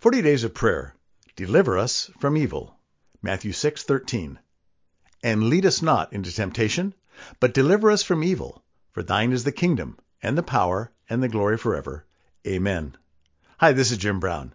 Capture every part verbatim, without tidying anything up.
forty days of prayer. Deliver us from evil. Matthew six thirteen. And lead us not into temptation, but deliver us from evil. For thine is the kingdom, and the power, and the glory forever. Amen. Hi, this is Jim Brown.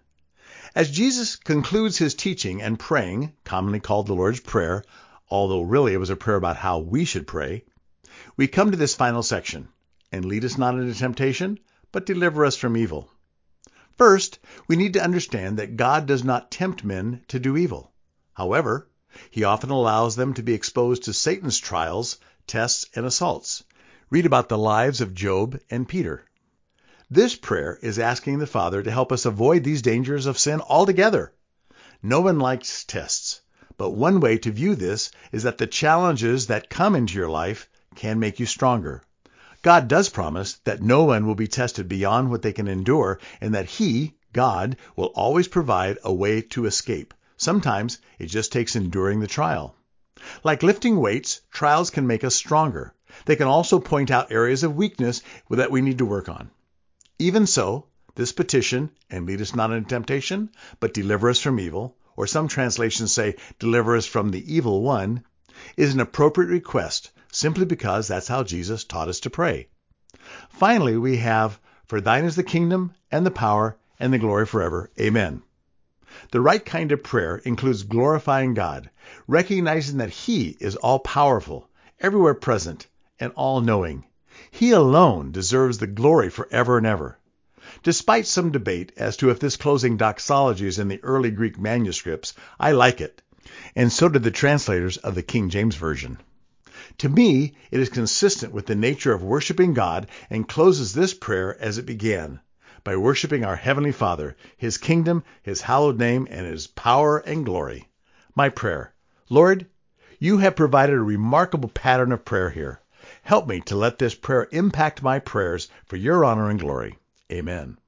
As Jesus concludes his teaching and praying, commonly called the Lord's Prayer, although really it was a prayer about how we should pray, we come to this final section. And lead us not into temptation, but deliver us from evil. First, we need to understand that God does not tempt men to do evil. However, he often allows them to be exposed to Satan's trials, tests, and assaults. Read about the lives of Job and Peter. This prayer is asking the Father to help us avoid these dangers of sin altogether. No one likes tests, but one way to view this is that the challenges that come into your life can make you stronger. God does promise that no one will be tested beyond what they can endure, and that he, God, will always provide a way to escape. Sometimes it just takes enduring the trial. Like lifting weights, trials can make us stronger. They can also point out areas of weakness that we need to work on. Even so, this petition, and lead us not into temptation, but deliver us from evil, or some translations say, deliver us from the evil one, is an appropriate request, simply because that's how Jesus taught us to pray. Finally, we have, for thine is the kingdom, and the power, and the glory forever. Amen. The right kind of prayer includes glorifying God, recognizing that he is all-powerful, everywhere present, and all-knowing. He alone deserves the glory forever and ever. Despite some debate as to if this closing doxology is in the early Greek manuscripts, I like it, and so did the translators of the King James Version. To me, it is consistent with the nature of worshiping God and closes this prayer as it began, by worshiping our Heavenly Father, his kingdom, his hallowed name, and his power and glory. My prayer: Lord, you have provided a remarkable pattern of prayer here. Help me to let this prayer impact my prayers for your honor and glory. Amen.